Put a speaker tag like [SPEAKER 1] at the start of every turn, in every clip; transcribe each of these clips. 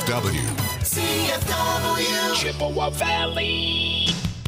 [SPEAKER 1] CFW.
[SPEAKER 2] CFW.
[SPEAKER 3] Chippewa Valley.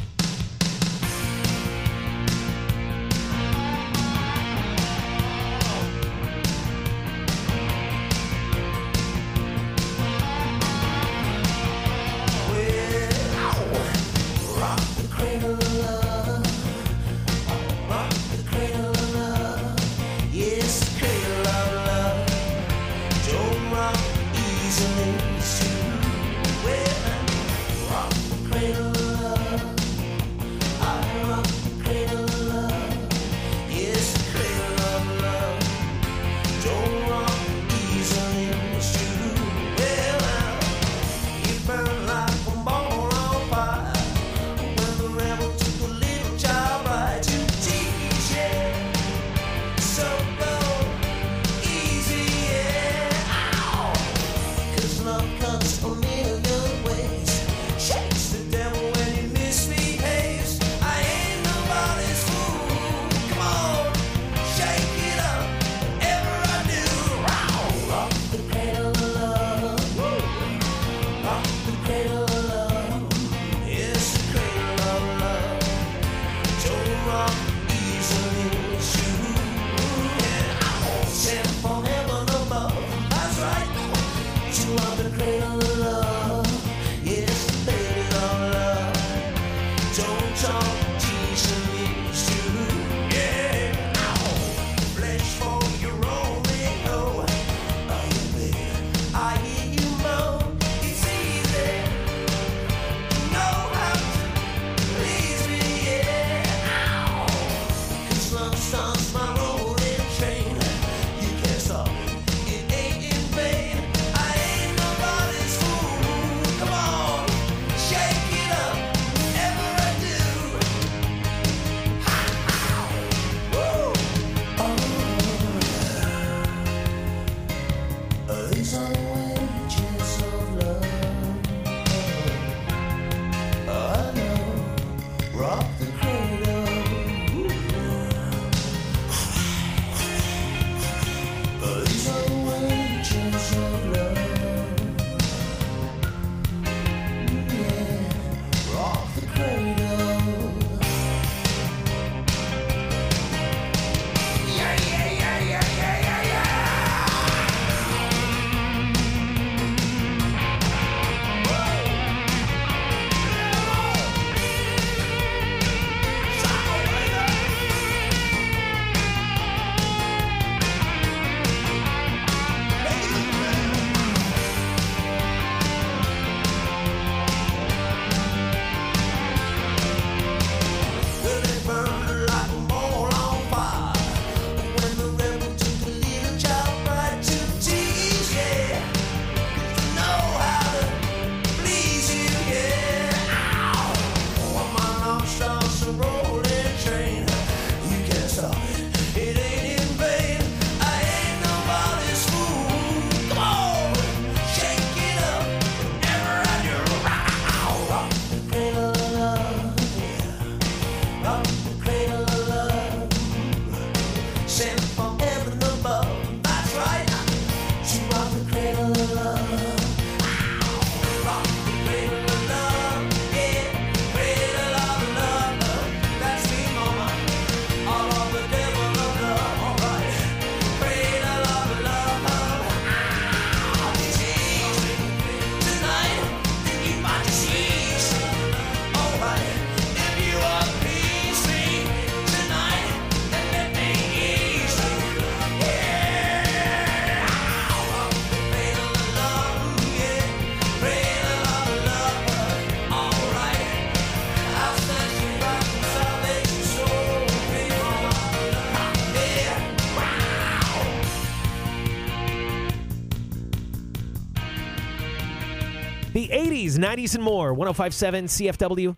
[SPEAKER 4] The 80s, 90s, and more. 105.7 CFW.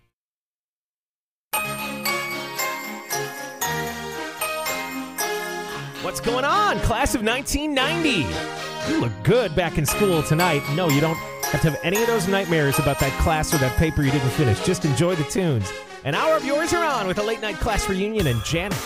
[SPEAKER 4] What's going on? Class of 1990. You look good back in school tonight. No, you don't have to have any of those nightmares about that class or that paper you didn't finish. Just enjoy the tunes. An hour of yours are on with a late night class reunion and Janet.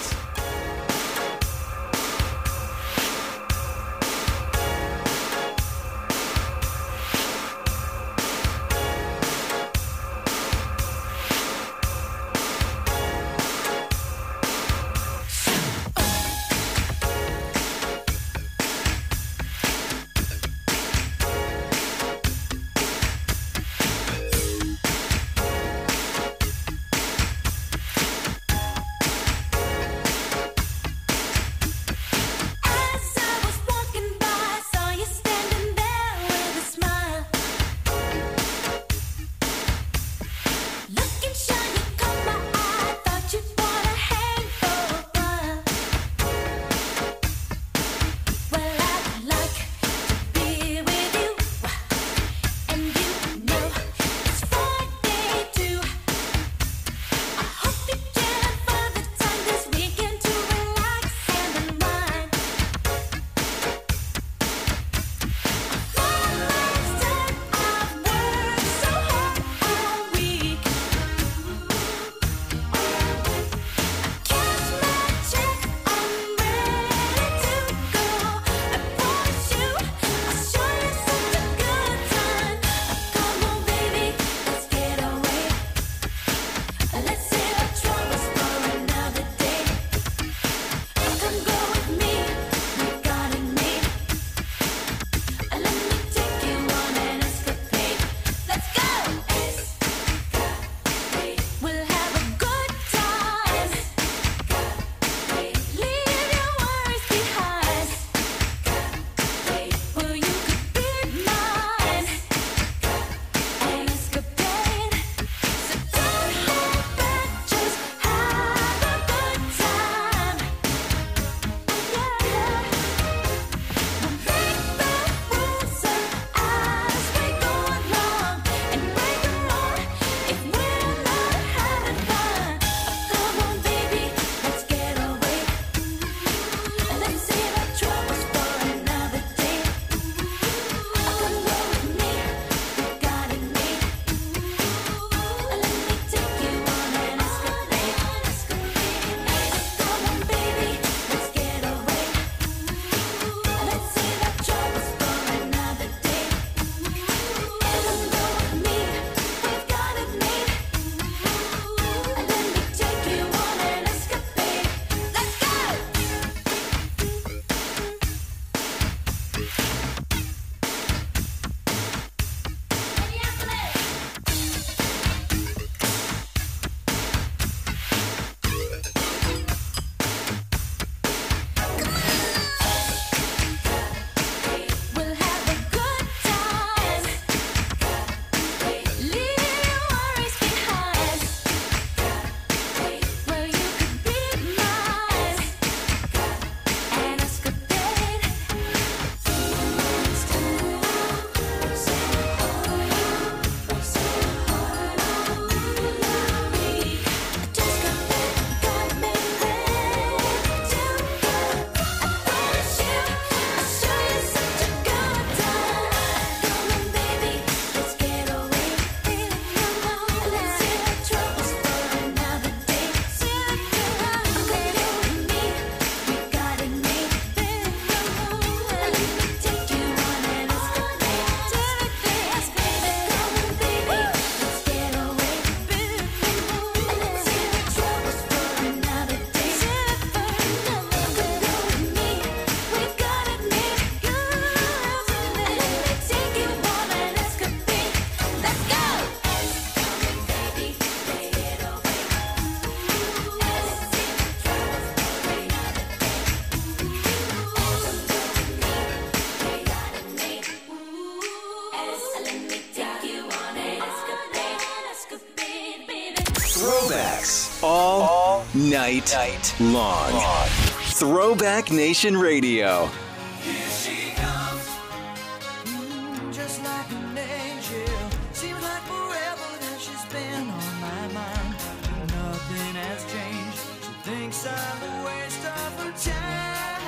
[SPEAKER 1] Throwbacks all night long. Throwback Nation Radio.
[SPEAKER 2] Here she comes, just like an angel. Seems like forever that she's been on my mind. But nothing has changed. She thinks I'm a waste of her time.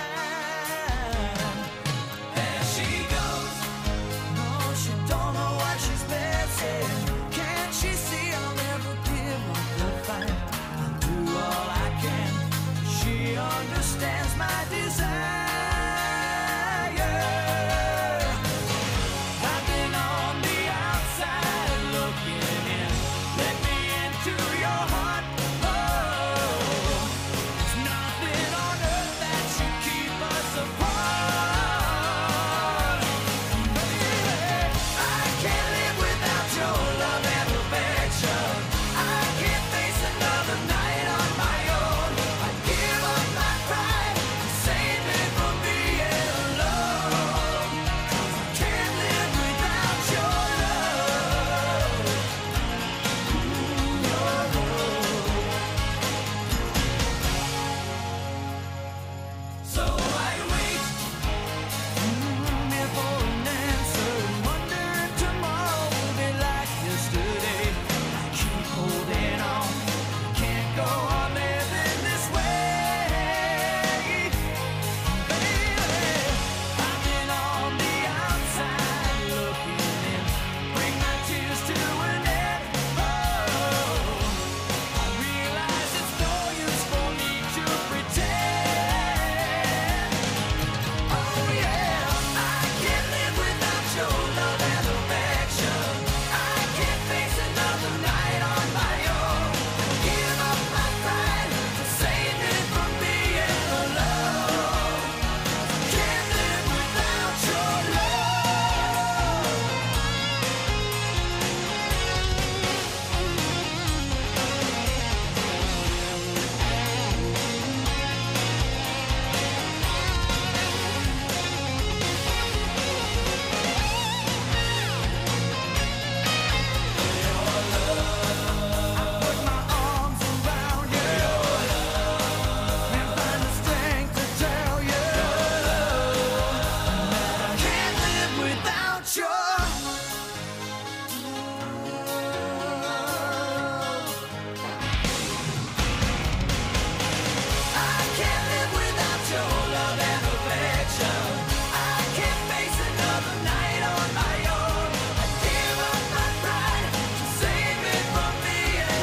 [SPEAKER 2] There she goes. No, she don't know what she's missing. Can't she see I'll never give up the fight? I'll do all I can. She understands my desire. I've been on the outside looking in. Let me into your heart. Oh, there's nothing on earth that should keep us apart. Baby, I can't live without your love and affection. I can't face another night on my own. I give up my pride to save me from being alone. 'Cause I can't live without your love. So I wait for an answer, wonder if tomorrow will be like yesterday. I keep holding on, can't go on living this way. Baby, I've been on the outside looking in, bring my tears to an end. Oh, I realize it's no use for me to pretend. Oh yeah, I can't live without your love and affection. I can't face another night on my own. Give up my pride to save me from being alone. Can't live without your love. Put my arms around you and find the strength to tell you that I can't live without your I can't live without your love and affection. I can't face another night on my own. I give up my pride to save me from being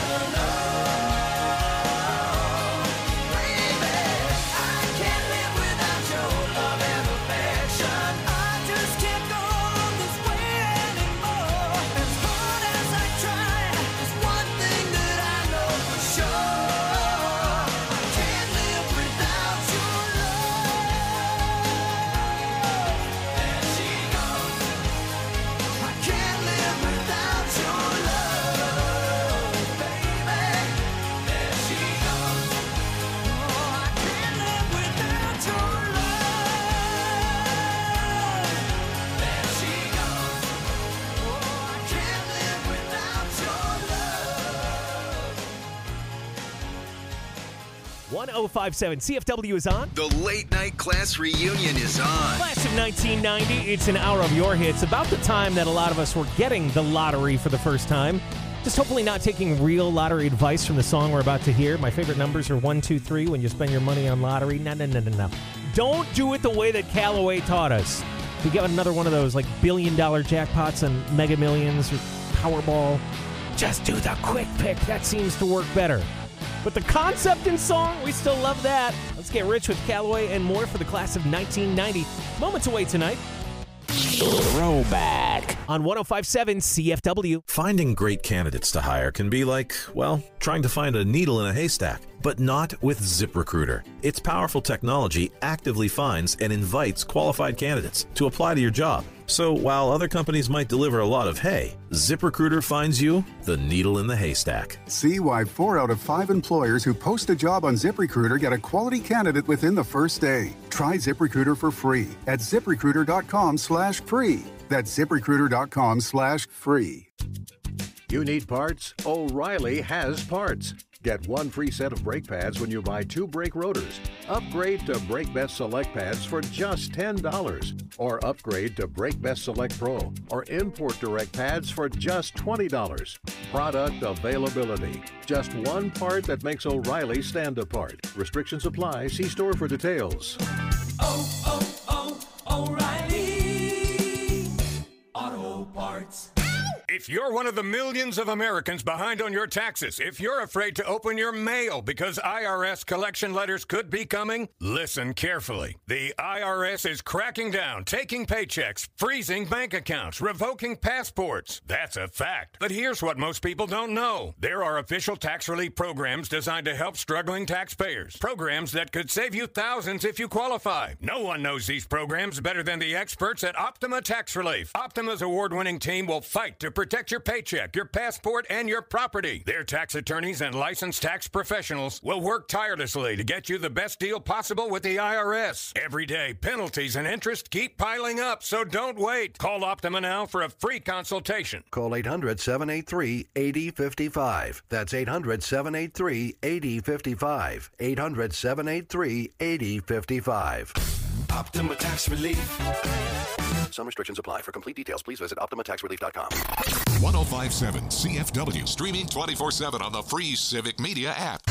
[SPEAKER 2] alone. Baby, I can't live without your love and affection. I just can't go on this way anymore. As hard as I try, there's one thing that I know for sure. I can't live without your love. There she goes. I can't live without your love, baby. There she goes. Oh, I can't live without your love. There she goes. Oh, I can't live without your love.
[SPEAKER 4] 1057 CFW is on.
[SPEAKER 1] The late night class reunion is on.
[SPEAKER 4] Class of 1990. It's an hour of your hits. About the time that a lot of us were getting the lottery for the first time. Just hopefully not taking real lottery advice from the song we're about to hear. My favorite numbers are 1, 2, 3 when you spend your money on lottery. No. Don't do it the way that Callaway taught us. If you get another one of those like $1 billion jackpots and Mega Millions or Powerball, just do the quick pick. That seems to work better. But the concept and song, we still love that. Let's get rich with Callaway and more for the class of 1990. Moments away tonight.
[SPEAKER 3] Throwback.
[SPEAKER 4] On 1057 CFW.
[SPEAKER 5] Finding great candidates to hire can be like, well, trying to find a needle in a haystack, but not with ZipRecruiter. Its powerful technology actively finds and invites qualified candidates to apply to your job. So while other companies might deliver a lot of hay, ZipRecruiter finds you the needle in the haystack.
[SPEAKER 6] See why 4 out of 5 employers who post a job on ZipRecruiter get a quality candidate within the first day. Try ZipRecruiter for free at ZipRecruiter.com/free. That's ZipRecruiter.com/free.
[SPEAKER 7] You need parts? O'Reilly has parts. Get one free set of brake pads when you buy 2 brake rotors. Upgrade to Brake Best Select pads for just $10. Or upgrade to Brake Best Select Pro or Import Direct pads for just $20. Product availability. Just one part that makes O'Reilly stand apart. Restrictions apply. See store for details.
[SPEAKER 2] O'Reilly Auto Parts.
[SPEAKER 8] If you're one of the millions of Americans behind on your taxes, if you're afraid to open your mail because IRS collection letters could be coming, listen carefully. The IRS is cracking down, taking paychecks, freezing bank accounts, revoking passports. That's a fact. But here's what most people don't know. There are official tax relief programs designed to help struggling taxpayers. Programs that could save you thousands if you qualify. No one knows these programs better than the experts at Optima Tax Relief. Optima's award-winning team will fight to protect your paycheck, your passport, and your property. Their tax attorneys and licensed tax professionals will work tirelessly to get you the best deal possible with the IRS. Every day, penalties and interest keep piling up, so don't wait. Call Optima now for a free consultation.
[SPEAKER 7] Call 800-783-8055. That's 800-783-8055. 800-783-8055.
[SPEAKER 1] Optima Tax Relief.
[SPEAKER 7] Some restrictions apply. For complete details, please visit OptimaTaxRelief.com.
[SPEAKER 9] 1057 CFW. Streaming 24/7 on the free Civic Media app.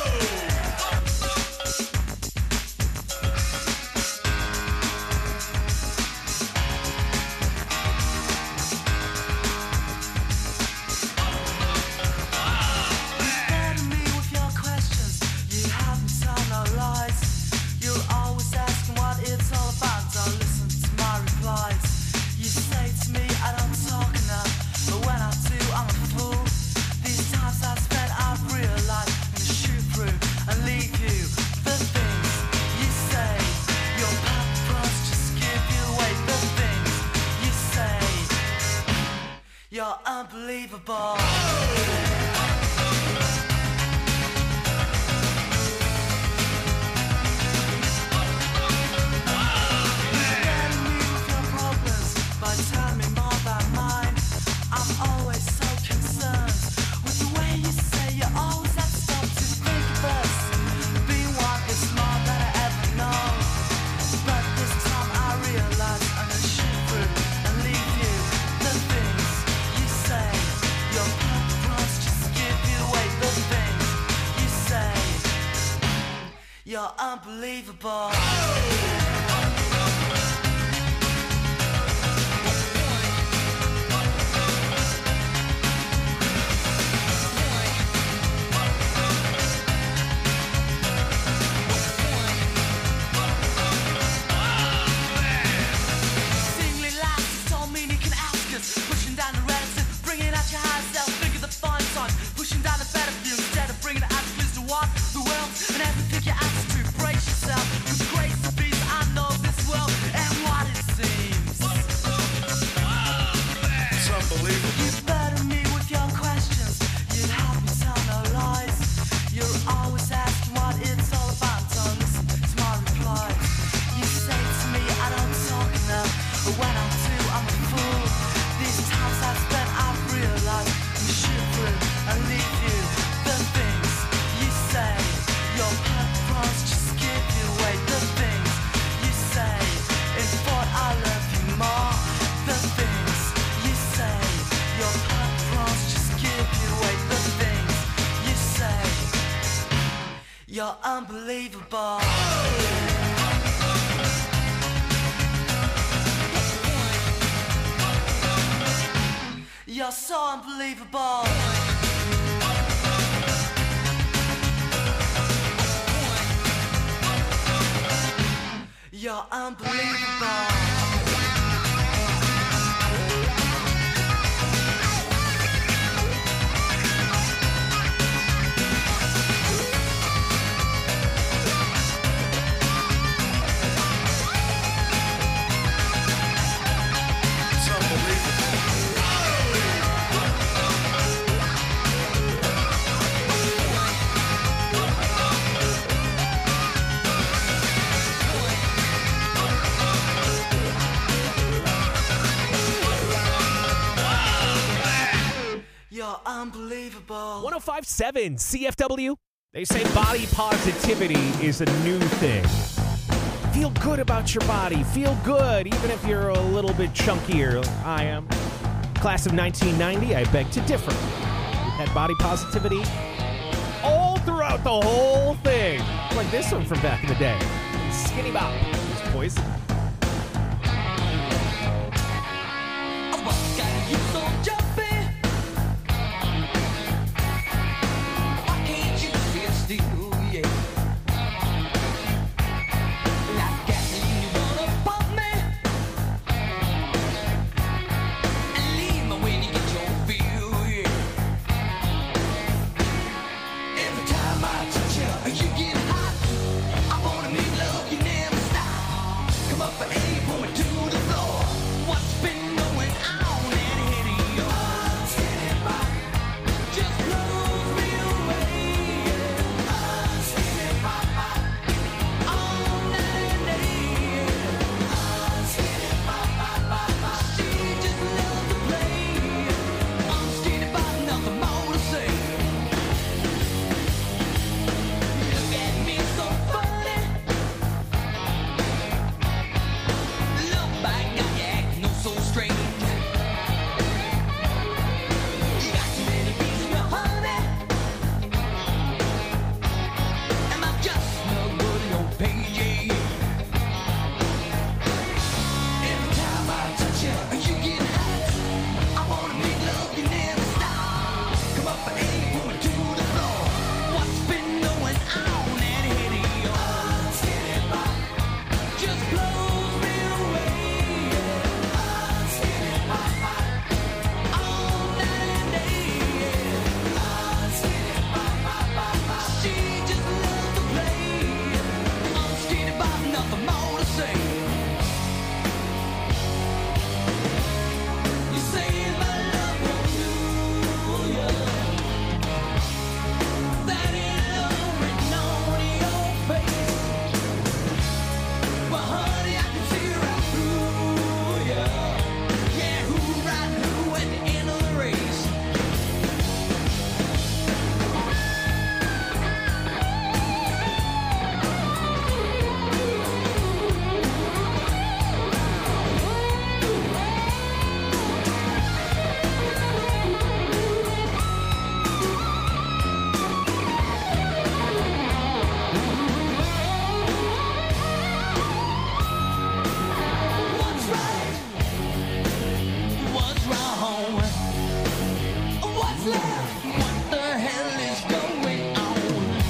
[SPEAKER 2] You're unbelievable. You're unbelievable. Singly lies don't mean you can ask us. Pushing down the relative, bringing out your high self. Think of the fun song. Pushing down the battlefield instead of bringing it out to the what? The world and everything you ask to brace yourself. With grace and peace, I know this world and what it seems.
[SPEAKER 9] It's unbelievable.
[SPEAKER 2] You burden me with your questions. You help me tell no lies. You're always asking what it's all about. Don't listen to my replies. You say to me, I don't talk enough. But when I do, I'm a fool. These times I've spent, I've realized I'm shoot through and leave you. The things you say, your purpose just give you away. The things you say, in thought I love you more. The things you say, your purpose just give you away. The things you say, you're unbelievable. You're so unbelievable. You're unbelievable.
[SPEAKER 9] It's unbelievable.
[SPEAKER 2] You're unbelievable.
[SPEAKER 4] 105.7 CFW. They say body positivity is a new thing. Feel good about your body. Feel good, even if you're a little bit chunkier. I am. Class of 1990, I beg to differ. We've had body positivity all throughout the whole thing. Like this one from back in the day. Skinny Bop. This Poison.
[SPEAKER 2] What's got you so jumpy? Why can't you sit still, yeah? Like gasoline, you wanna pump me and leave me when you get your feel, yeah. Every time I touch you, you get hot. I wanna make love, you never stop. Come up and aim, pull me to the floor. What's been going on in here? Just blows me away. All night and day. She just loves to play. I'm skinny but nothing more to say. Look at me so funny. Look back now, you acting no so strange. You got too many bees in your honey. Am I just no good in your page? Every time I touch you, you get hot. I wanna make love, you never stop. Come up and aim, pull me to the floor. What's been going on in here? Just blows me away. All night and day. She just loves to play. I'm skinny but nothing more to say. You say my love won't do ya. That ain't love written on your face. Well, honey, I can see right through ya. Yeah, who's right, who at the end of the race? What's right? What's wrong? What's left? What the hell is going on?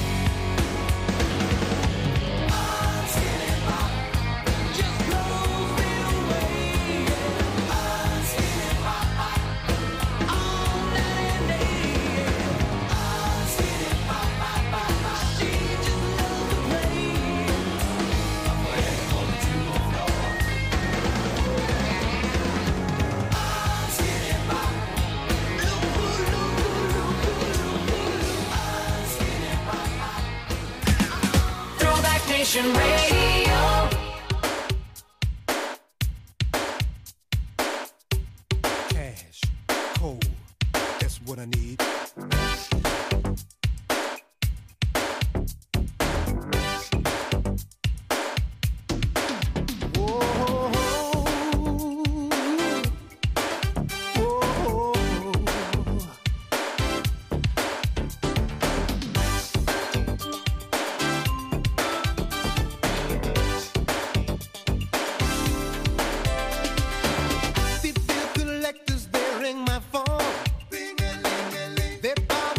[SPEAKER 2] I'm skinny pop. Just blows me away. I'm skinny pop. All night and day. I'm skinny pop. She just loves to play. I'm ready for the two of floor. I'm skinny pop. Throwback Nation Radio.
[SPEAKER 1] Cash, cold, that's what I need. The bill collectors, they ring my phone. They buy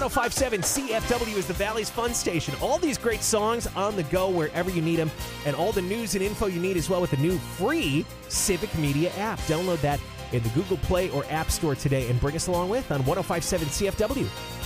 [SPEAKER 4] 105.7 CFW is the Valley's fun station. All these great songs on the go wherever you need them, and all the news and info you need as well with the new free Civic Media app. Download that in the Google Play or App Store today and bring us along with on 105.7 CFW.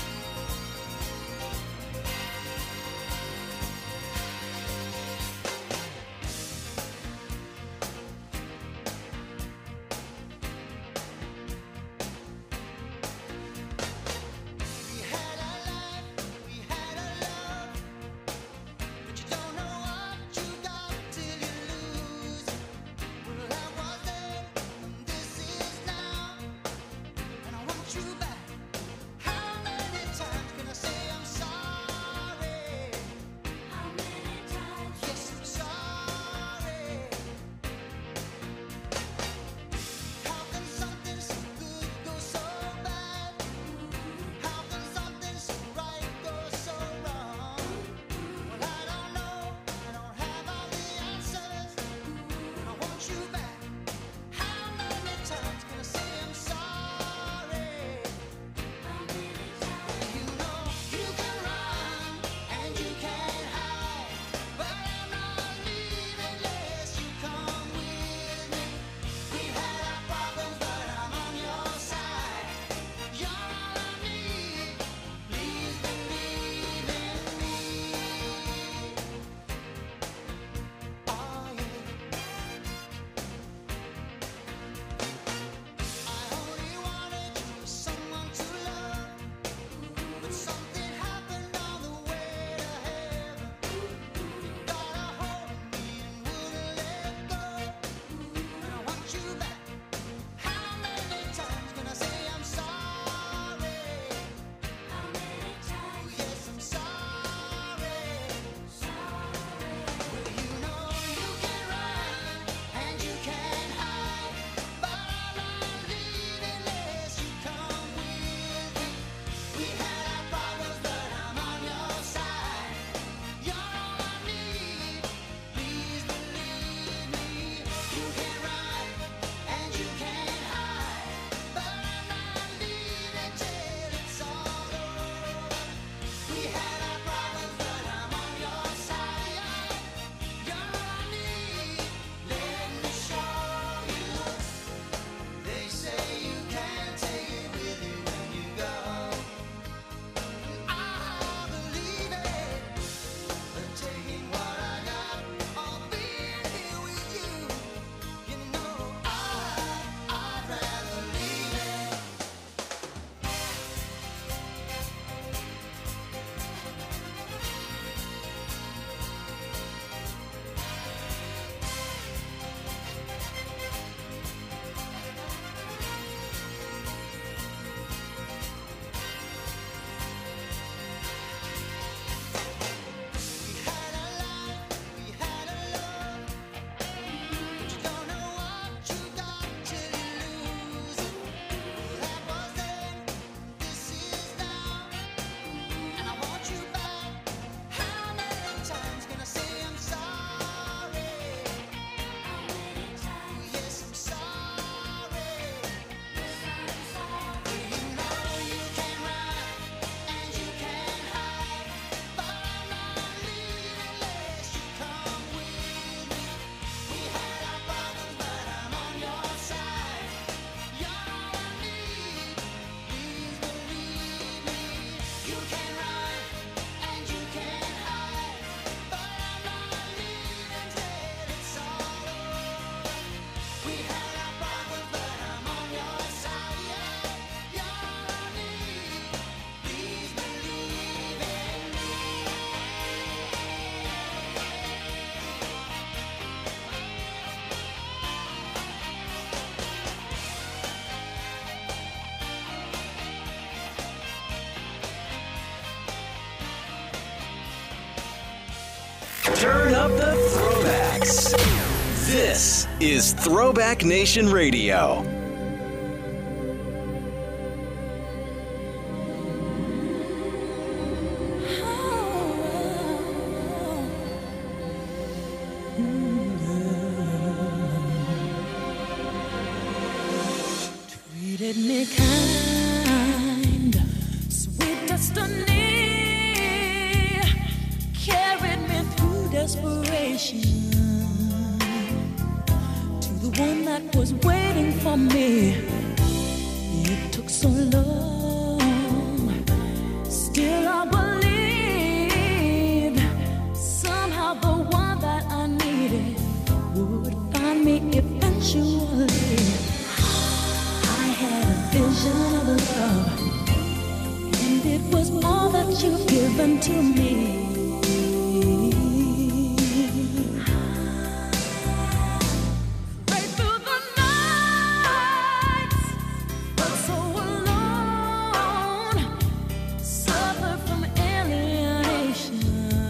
[SPEAKER 10] Turn up the throwbacks. This is Throwback Nation Radio.
[SPEAKER 11] Treated me kind, sweet as
[SPEAKER 2] destiny carried me through desperation to the one that was waiting for me. It took so long, still I believed somehow the one that I needed would find me eventually. I had a vision of love, and it was all that you've given to me. Right through the nights, felt so alone, suffered from alienation,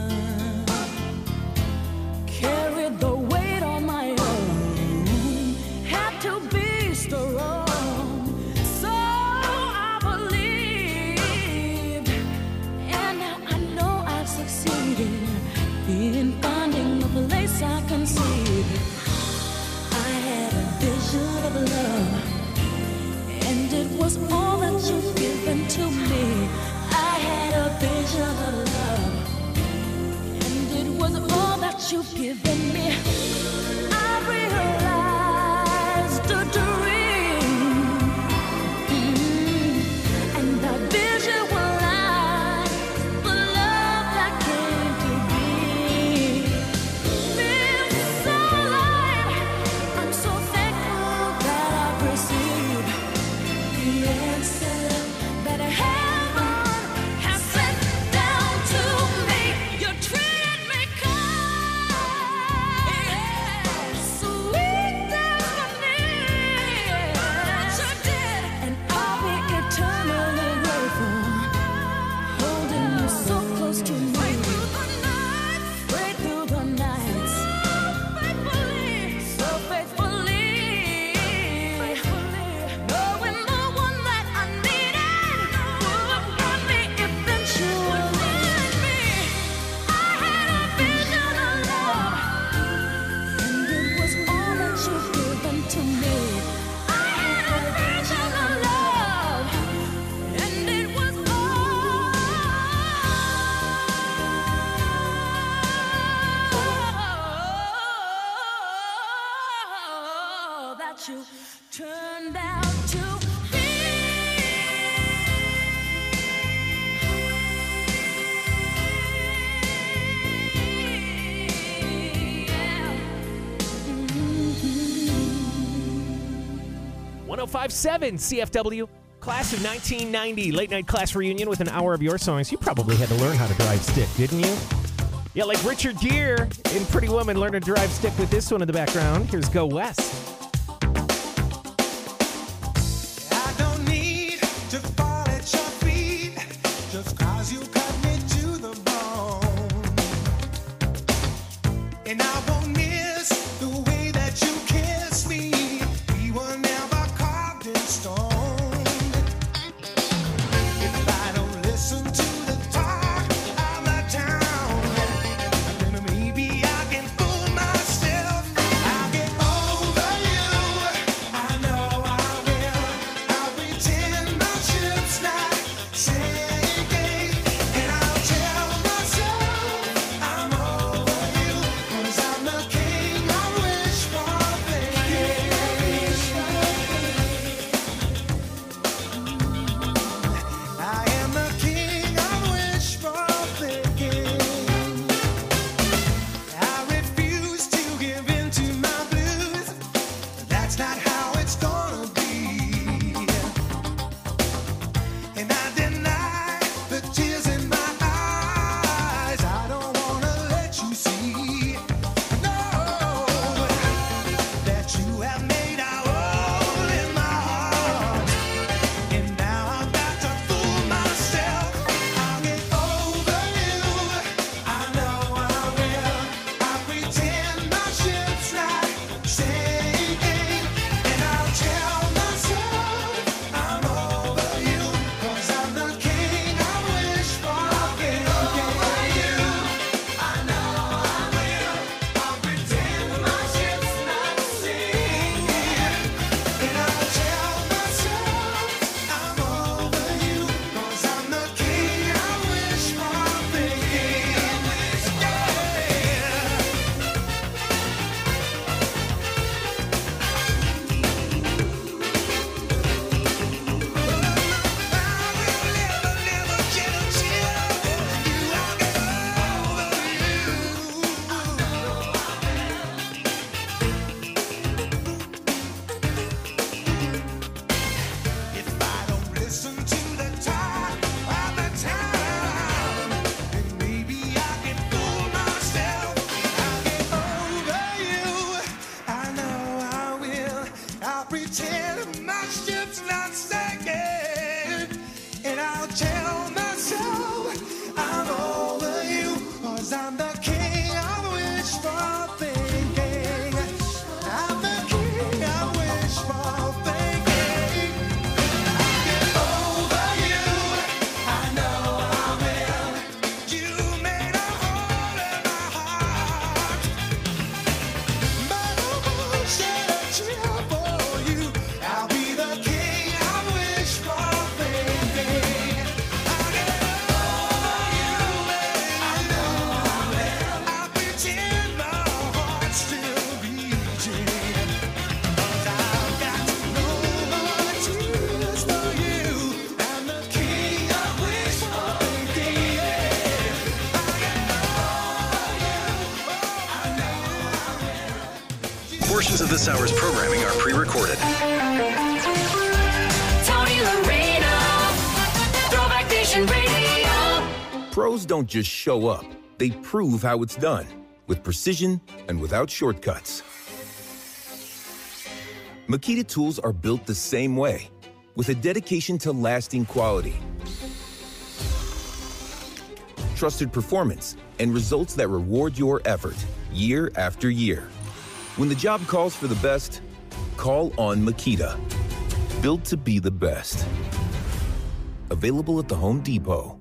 [SPEAKER 2] carried the weight on my own, had to be strong. So I believed, and now I know I've succeeded in finding a place I can see. I had a vision of love, and it was all that you've given to me. I had a vision of love, and it was all that you've given me. I realized a dream, and that vision was the love that came to be. Feels so alive. I'm so thankful that I've received the answer that heaven has sent down to me. You treated me kind, sweet destiny. You did, and I'll be eternally grateful, holding you so close to me. Right through the nights, so faithfully, knowing the one that I needed would find me eventually. I had a vision of love, and it was all that you've given to me. I had a vision of love, and it was all that you turned out to be. Yeah.
[SPEAKER 4] 1057 CFW, class of 1990, late night class reunion with an hour of your songs. You probably had to learn how to drive stick, didn't you? Yeah, like Richard Gere in Pretty Woman learned to drive stick with this one in the background. Here's Go West.
[SPEAKER 1] I don't need to fall at your feet just 'cause you cut me to the bone. And I won't miss the way that you kiss me. We were never carved in stone. If I don't listen to the talk of the town, then maybe I can fool myself. I'll get over you. pretend my ship's not sinking, and I'll tell myself I'm over you, 'cause I'm the king of wishful thinking. I'm the king of wishful thinking. I'll get over you, I know I will. You made a hole in my heart, but I won't shed a tear for you. I'll be the king of wishful thinking. I'll get over you, I know I will. I'll pretend my heart's still beating, 'cause I've got no more tears for you. I'm the king of wishful thinking.
[SPEAKER 10] Portions of this hour's programming are pre-recorded.
[SPEAKER 11] Tony Lorena, Throwback Nation Radio.
[SPEAKER 12] Pros don't just show up. They prove how it's done, with precision and without shortcuts. Makita tools are built the same way, with a dedication to lasting quality, trusted performance, and results that reward your effort year after year. When the job calls for the best, call on Makita. Built to be the best. Available at the Home Depot.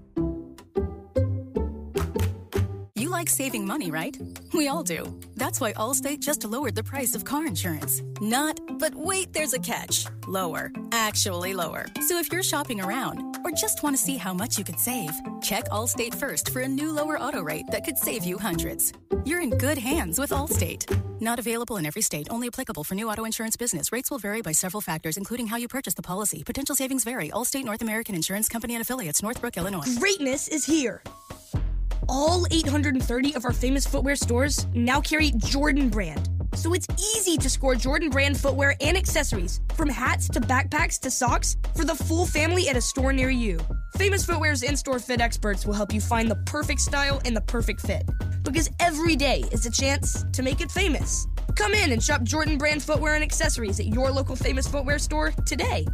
[SPEAKER 13] You like saving money, right? We all do. That's why Allstate just lowered the price of car insurance. Not, but wait, there's a catch. Lower. Actually lower. So if you're shopping around or just want to see how much you could save, check Allstate first for a new lower auto rate that could save you hundreds. You're in good hands with Allstate. Not available in every state, only applicable for new auto insurance business. Rates will vary by several factors, including how you purchase the policy. Potential savings vary. Allstate North American Insurance Company and affiliates, Northbrook, Illinois.
[SPEAKER 14] Greatness is here. All 830 of our famous footwear stores now carry Jordan brand. So it's easy to score Jordan brand footwear and accessories, from hats to backpacks to socks, for the full family at a store near you. Famous Footwear's in-store fit experts will help you find the perfect style and the perfect fit, because every day is a chance to make it famous. Come in and shop Jordan brand footwear and accessories at your local Famous Footwear store today.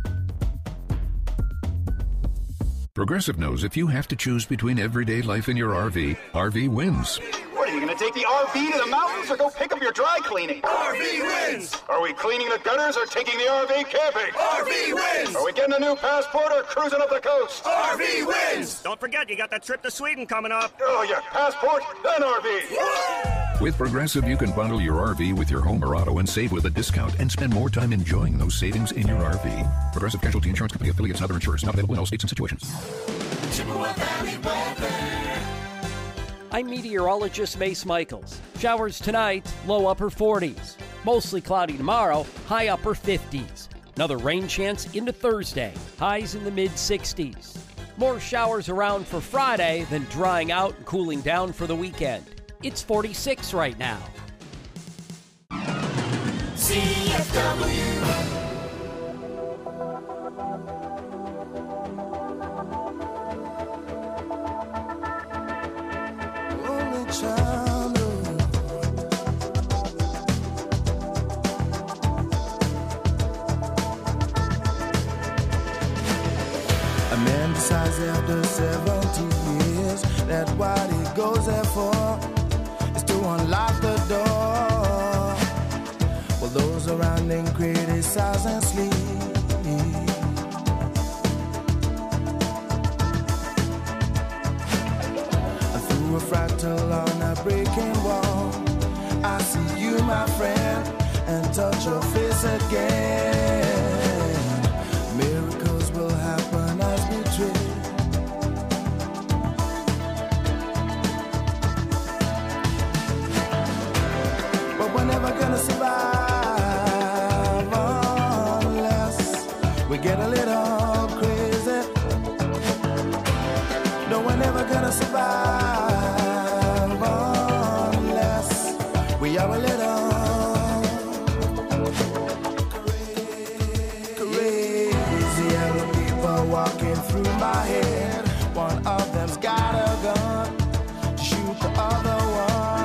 [SPEAKER 9] Progressive knows if you have to choose between everyday life and your RV, RV wins.
[SPEAKER 15] What, are you going to take the RV to the mountains or go pick up your dry cleaning?
[SPEAKER 16] RV wins!
[SPEAKER 15] Are we cleaning the gutters or taking the RV camping?
[SPEAKER 16] RV wins!
[SPEAKER 15] Are we getting a new passport or cruising up the coast?
[SPEAKER 16] RV wins!
[SPEAKER 17] Don't forget, you got that trip to Sweden coming up.
[SPEAKER 15] Oh, yeah, passport, then RV.
[SPEAKER 9] With Progressive, you can bundle your RV with your home or auto and save with a discount and spend more time enjoying those savings in your RV. Progressive Casualty Insurance Company affiliates and other insurers not available in all states and situations.
[SPEAKER 1] Chippewa Valley weather.
[SPEAKER 18] I'm meteorologist Mace Michaels. Showers tonight, low upper 40s. Mostly cloudy tomorrow, high upper 50s. Another rain chance into Thursday, highs in the mid-60s. More showers around for Friday, then drying out and cooling down for the weekend. It's 46 right now.
[SPEAKER 1] CFW.
[SPEAKER 19] A man decides after 70 years that what he goes there for is to unlock the door. Well, those around him criticize and sleep. And through a fractal on a breaking wall, I see you, my friend, and touch your face again. Miracles will happen as we dream. But we're never gonna survive unless we get a little crazy. No, we're never gonna survive unless we are a little crazy. Yellow people walking through my head. One of them's got a gun to shoot the other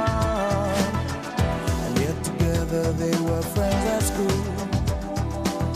[SPEAKER 19] one. And yet together they were friends at school.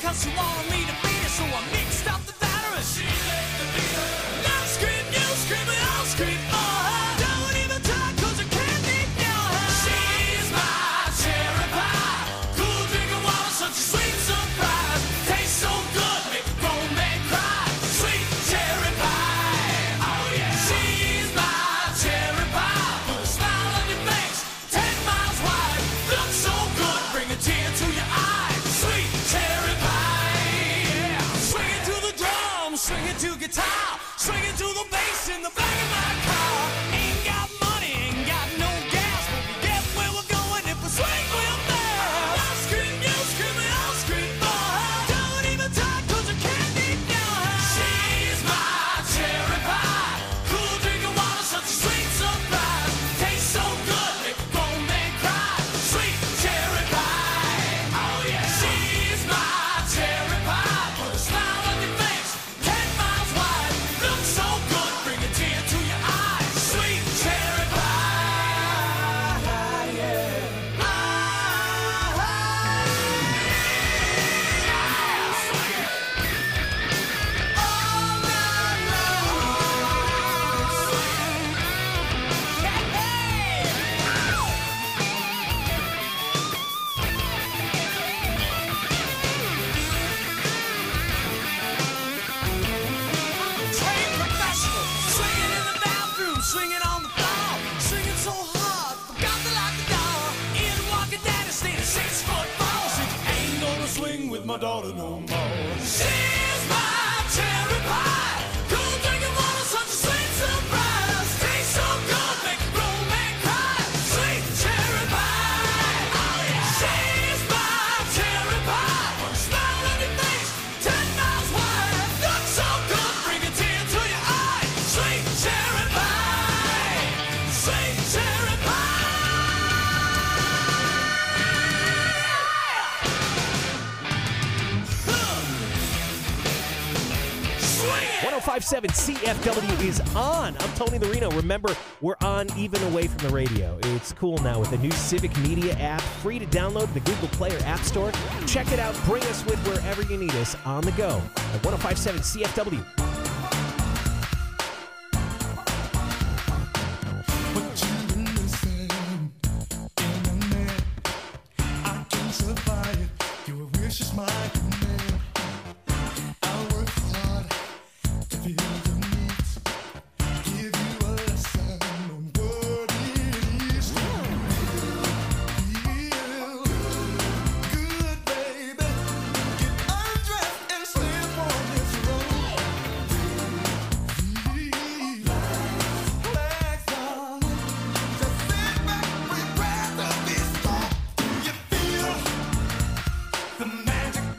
[SPEAKER 2] 'cause she wanted me to beat her, so I mixed up the batter and she let the beat her. Now scream, you scream, and I'll scream for her. Don't even try 'cause I can't ignore her. She's my cherry pie, cool drinking water, such a sweet surprise. Tastes so good, make a grown man cry. Sweet cherry pie, oh yeah. She's my cherry pie, put a smile on your face, 10 miles wide. Looks so good, bring a tear to your eye. Sweet cherry pie, yeah. Swing it to the drum, swing it to guitar, swing it to the bass in the back of my car. Ain't got money, ain't got no gas, but we get where we're going if we swing real fast. I'll scream, you scream, and I'll scream for her. Don't even talk 'cause I can't ignore her. She's my cherry pie, cool drinking water, such a sweet surprise. Tastes so good, make a grown man cry. Sweet cherry pie, oh yeah. She's my cherry pie, put a smile on your face, 10 miles wide. Looks so good, bring a tear to your eye. Sweet cherry pie, yeah. Trained professional, swinging in the bathroom, swinging on the floor, swinging so hard, forgot to lock the door. In walking daddy, stayed 6 foot 4. Said you ain't gonna swing with my daughter no more. She's my cherry pie, cool drinking water, such a sweet surprise. Tastes so good, make a grown man cry. Sweet cherry pie, oh yeah. She's my cherry pie, put a smile on your face, 10 miles wide. Looks so good, bring a tear to your eye. Sweet cherry pie, sweet cherry pie.
[SPEAKER 4] 105.7 CFW is on. I'm Tony Larino. Remember, we're on even away from the radio. It's cool now with the new Civic Media app, free to download the Google Play or App Store. Check it out. Bring us with wherever you need us on the go at 105.7 CFW.
[SPEAKER 1] I can survive. Your wish is my command. I work hard to feel your needs. Give you a lesson on what it is to feel good, baby. Get undressed and slip on this road. Flags on. Just sit back, regret of this thought. You feel the magic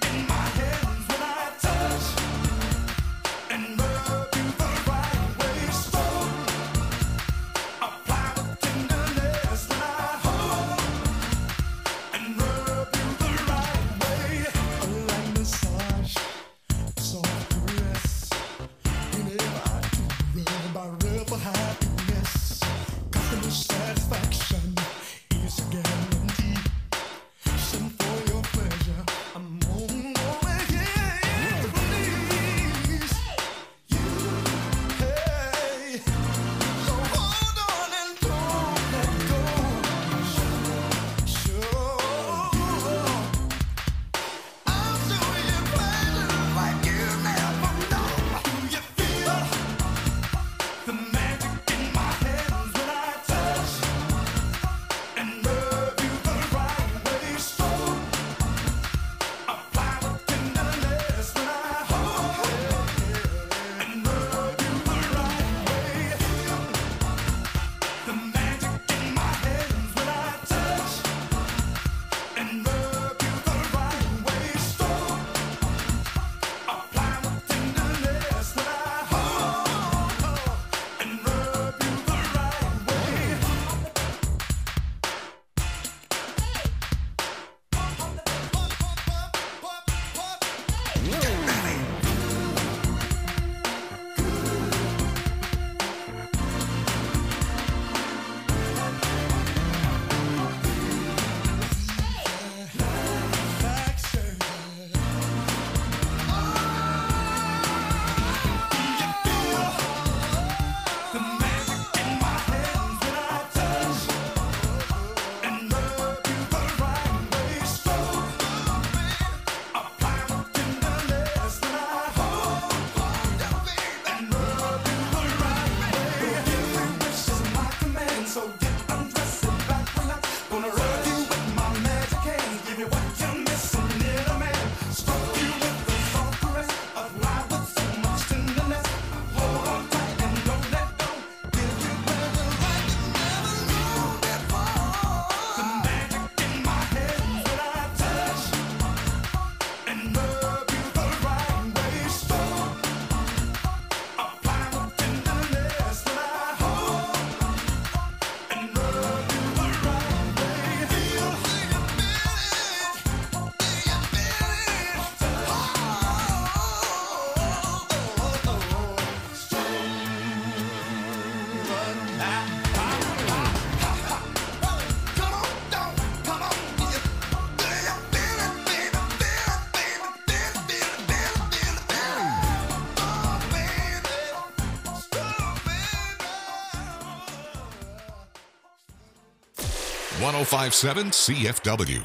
[SPEAKER 20] 1057 CFW.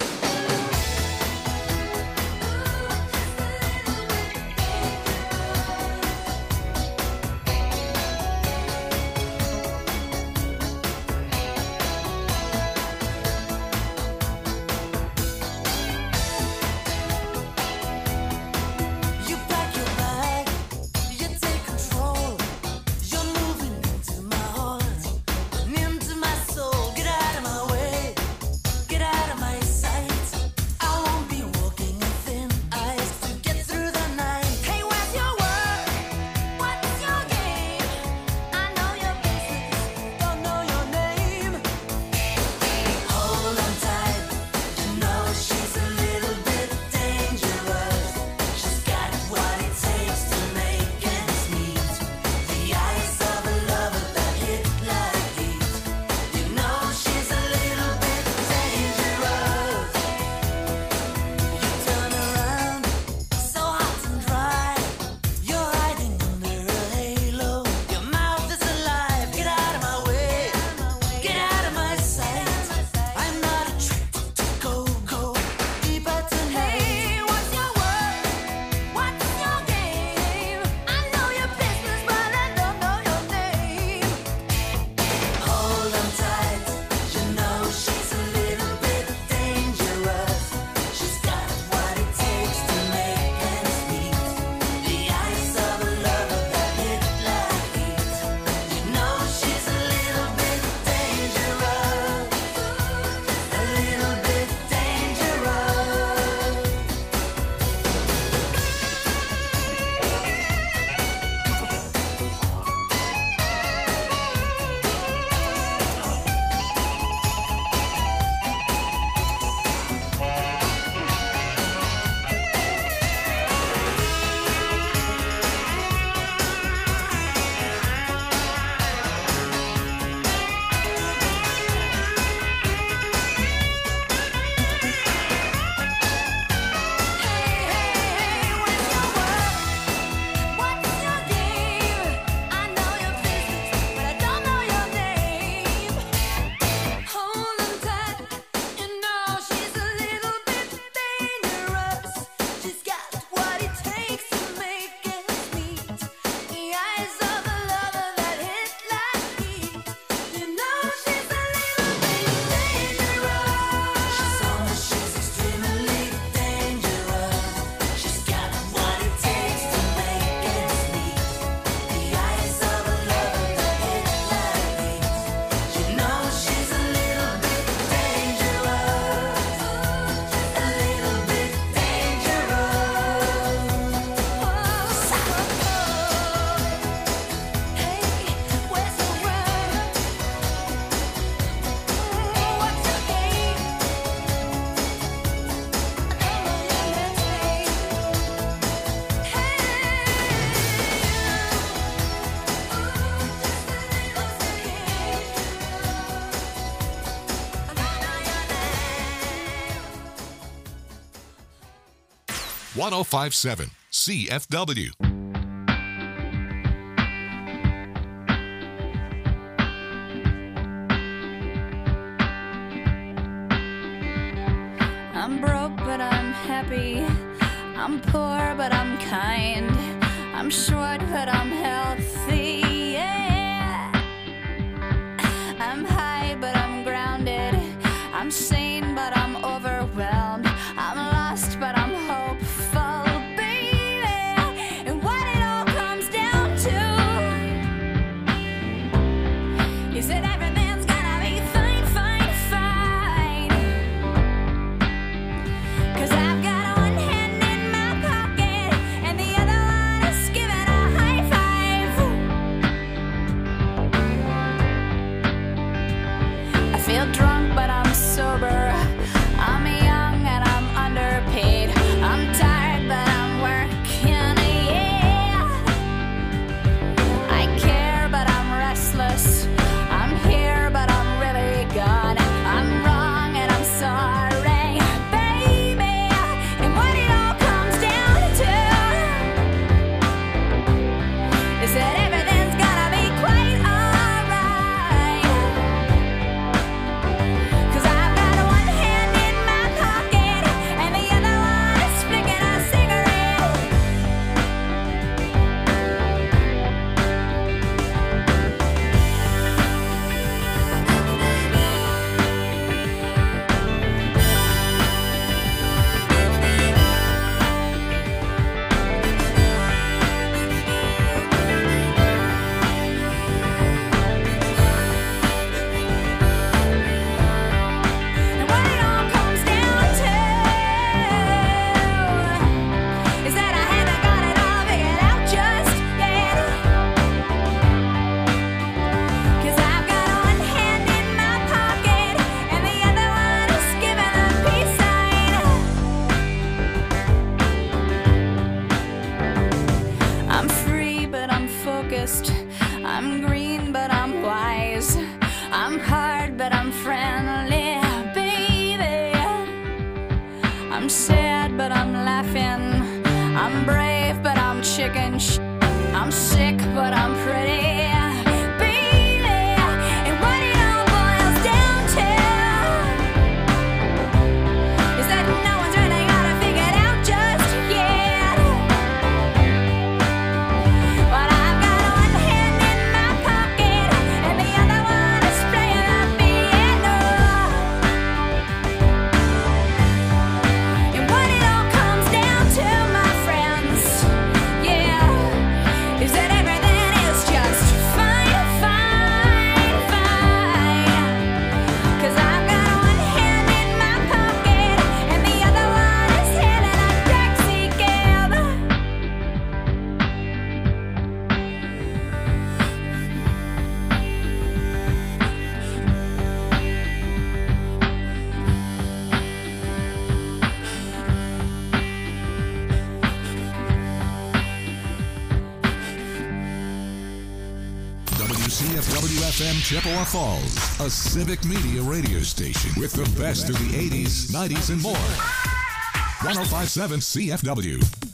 [SPEAKER 2] You pack your bag, you take control. You're moving into my heart and into my soul. Get out of my way, get out of my sight. I won't be walking with thin eyes to get through the night. Hey, what's your word? What's your game? I know your business, don't know your name. Hold on tight, you know she's a little bit dangerous. She's got what it takes to make ends meet. The eyes of a lover that hit like heat. You know she's a little bit dangerous. You turn around, so hot and dry. You're hiding under a halo. Your mouth is alive. Get out of my way, get out of my sight. I'm not attracted to go deeper tonight. Hey, what's your word? What's your game? I know your business, but I don't know your name. Hold on tight, you know she's a little bit dangerous. She's got what it takes to make ends meet. The eyes of a lover that hit like heat. You know she's a little bit dangerous. A little bit dangerous. Hold on tight, you know she's a little bit dangerous. She's got what it takes to make ends meet. The eyes of a lover that hit like heat. You know she's a little bit dangerous. She's on the she's extremely dangerous. She's got what it takes to make ends meet. The eyes of a lover that hit like heat. You know she's a little bit dangerous. A little bit dangerous. Hey, where's the word? What's your game? I don't know your name.
[SPEAKER 20] Hey. 1057 CFW.
[SPEAKER 21] I'm broke, but I'm happy. I'm poor, but I'm kind. I'm short, but I'm healthy. Yeah. I'm high, but I'm grounded. I'm sane, but I'm overwhelmed. I'm lost, but I'm hopeful, baby. And what it all comes down to is that everything's gonna be fine, fine, fine. 'Cause I've got one hand in my pocket and the other one is giving a high five. I'm brave, but I'm chicken shit. I'm sick, but I'm pretty. Baby, and what it all boils down to is that no one's really got it figured out just yet. But I've got one hand in my pocket and the other one is playing the piano. And what it all comes down to, my friends, yeah, is that everything is just fine, fine, fine. 'Cause I've got one hand in my pocket and the other one is hailing a taxi cab.
[SPEAKER 20] WCFW-FM Chippewa Falls, a civic media radio station with the best of the 80s, 90s, and more. 105.7 CFW.